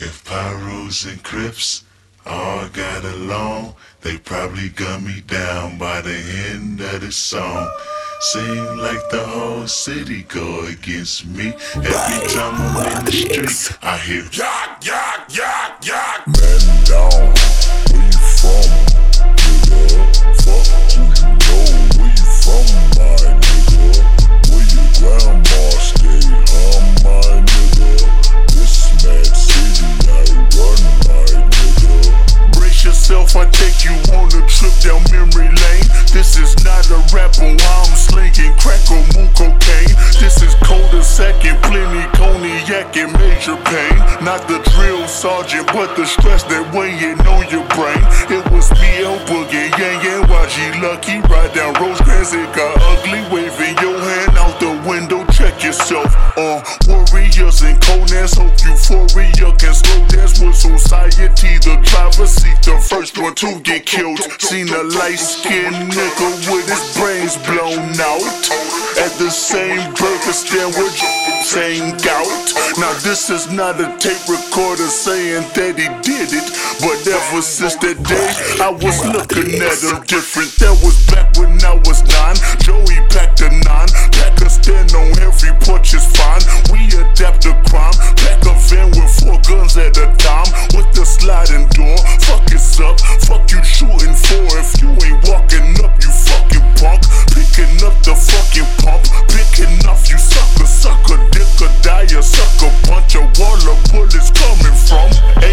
If Pyros and Crips all got along, they probably gun me down by the end of the song. Seem like the whole city go against me. Every time I'm in the street, I hear yak, yak, yak, yak. Man down, where you from, nigga? Fuck who you know, where you from, my nigga? Where your grandma stay, my nigga? This mad city I run, my nigga. Brace yourself, I take you on a trip down memory lane. This is not a rapper while I'm slinging crack or moon cocaine. This is cul-de-sac and plenty cognac and major pain. Not the drill sergeant, but the stress that weighing on your brain. It was me, El Boogie, Yang and YG Lucky. Ride down Rosecrans, it got ugly. Waving your hand out the window, check yourself. Warriors and Conans, hope euphoria can slow dance with society. The driver seat, the first one to get killed. Seen a light-skinned nigga with his brains blown out at the same burger stand with same gout. Now this is not a tape recorder saying that he did it, but ever since that day I was looking at him different. That was back when I was 9. Joey packed a 9, pack a stand on every porch is fine. We adapt to crime, pack a van with 4 guns at a time with the sliding door. Fuck it's up, fuck you shooting for. If you ain't walking up, you fucking punk. Picking up the fucking pump, picking off you sucker, sucker, dick or die, a sucker punch. A wall of bullets coming from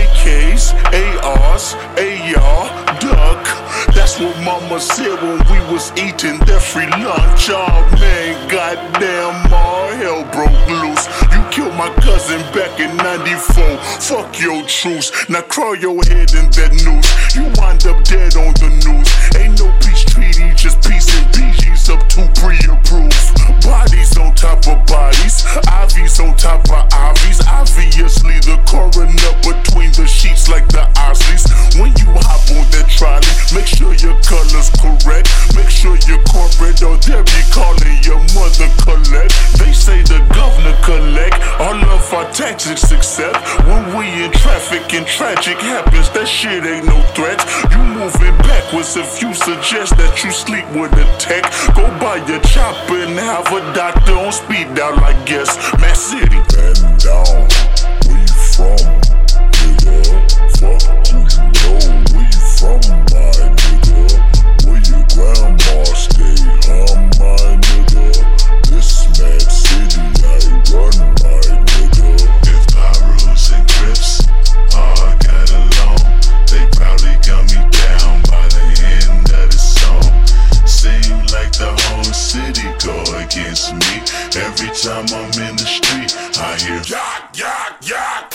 AKs, ARs, AR, duck. That's what mama said when we was eating that free lunch. Oh man, goddamn, all hell broke loose. You killed my cousin back in 94. Fuck your truce. Now crawl your head in that noose. You wind up dead on the news. Ain't no peace treaty, just peace and BG's up to pre-approved. Bodies on top of bodies, IVs on top of IVs. Obviously the coroner between the sheets like the Osleys. When you hop on that trolley, make sure your color's correct. Make sure you're corporate or they'll be calling your mother collect. They say the governor collect all of our taxes except when we in traffic and tragic happens. That shit ain't no threat. You moving backwards if you suggest that you sleep with a tech. Go buy your chopper and have a doctor on speed dial, I guess. Mad City. Man down, where you from, nigga? Fuck who you know, where you from, my nigga? Where your grandma stay, my nigga? This mad city I run, my nigga. If Pyros and Crips all got along, they probably gun me down by the end of the song. Seem like the whole city go against me. Every time I'm in the street, I hear yak, yak, yak.